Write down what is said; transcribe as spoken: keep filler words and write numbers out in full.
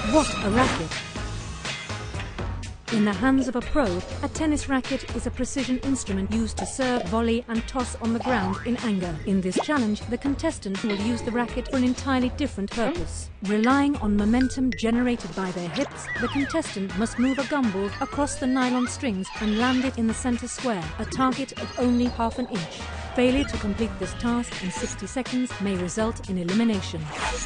What a racket! In the hands of a pro, a tennis racket is a precision instrument used to serve, volley and toss on the ground in anger. In this challenge, the contestant will use the racket for an entirely different purpose. Relying on momentum generated by their hips, the contestant must move a gumball across the nylon strings and land it in the center square, a target of only half an inch. Failure to complete this task in sixty seconds may result in elimination.